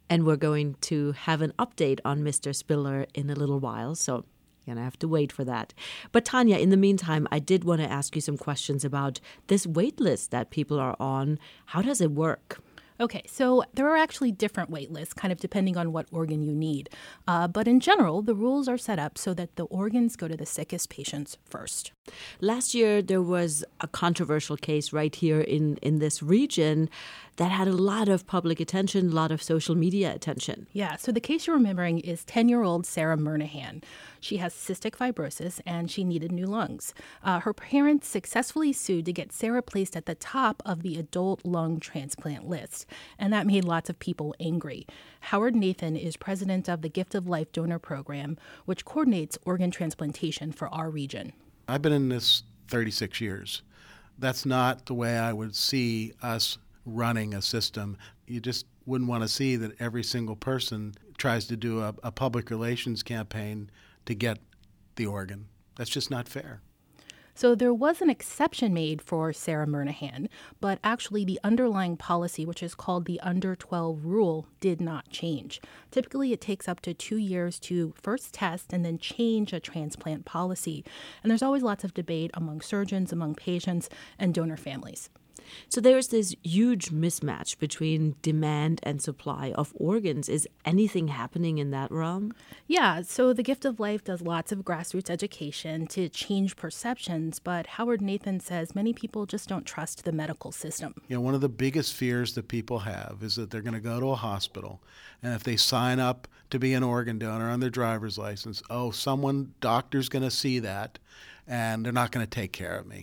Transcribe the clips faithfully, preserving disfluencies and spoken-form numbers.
And we're going to have an update on Mister Spiller in a little while, so you're going to have to wait for that. But Tanya, in the meantime, I did want to ask you some questions about this wait list that people are on. How does it work? Okay, so there are actually different wait lists, kind of depending on what organ you need. Uh, but in general, the rules are set up so that the organs go to the sickest patients first. Last year, there was a controversial case right here in, in this region that had a lot of public attention, a lot of social media attention. Yeah, so the case you're remembering is ten-year-old Sarah Murnahan. She has cystic fibrosis and she needed new lungs. Uh, her parents successfully sued to get Sarah placed at the top of the adult lung transplant list, and that made lots of people angry. Howard Nathan is president of the Gift of Life Donor Program, which coordinates organ transplantation for our region. I've been in this thirty-six years. That's not the way I would see us running a system. You just wouldn't want to see that every single person tries to do a, a public relations campaign to get the organ. That's just not fair. So there was an exception made for Sarah Murnahan, but actually the underlying policy, which is called the under twelve rule, did not change. Typically, it takes up to two years to first test and then change a transplant policy. And there's always lots of debate among surgeons, among patients, and donor families. So there's this huge mismatch between demand and supply of organs. Is anything happening in that realm? Yeah, so the Gift of Life does lots of grassroots education to change perceptions, but Howard Nathan says many people just don't trust the medical system. You know, one of the biggest fears that people have is that they're going to go to a hospital, and if they sign up to be an organ donor on their driver's license, oh, someone, doctor's going to see that, and they're not going to take care of me.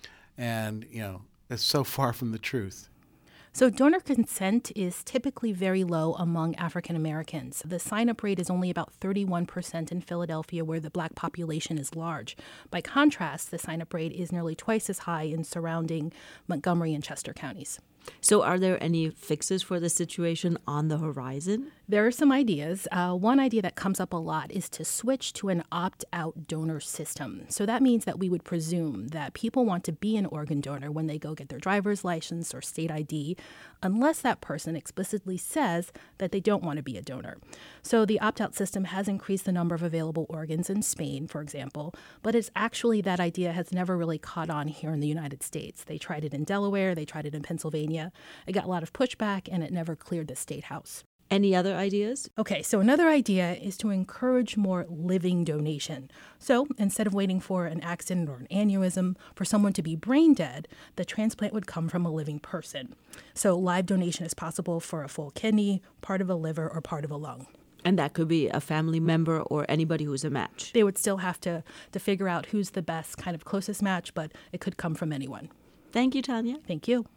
And, you know, that's so far from the truth. So donor consent is typically very low among African Americans. The sign-up rate is only about thirty-one percent in Philadelphia, where the black population is large. By contrast, the sign-up rate is nearly twice as high in surrounding Montgomery and Chester counties. So are there any fixes for the situation on the horizon? There are some ideas. Uh, one idea that comes up a lot is to switch to an opt-out donor system. So that means that we would presume that people want to be an organ donor when they go get their driver's license or state I D, unless that person explicitly says that they don't want to be a donor. So the opt-out system has increased the number of available organs in Spain, for example, but it's actually that idea has never really caught on here in the United States. They tried it in Delaware, they tried it in Pennsylvania. It got a lot of pushback, and it never cleared the state house. Any other ideas? Okay, so another idea is to encourage more living donation. So instead of waiting for an accident or an aneurysm for someone to be brain dead, the transplant would come from a living person. So live donation is possible for a full kidney, part of a liver, or part of a lung. And that could be a family member or anybody who's a match. They would still have to, to figure out who's the best kind of closest match, but it could come from anyone. Thank you, Tanya. Thank you.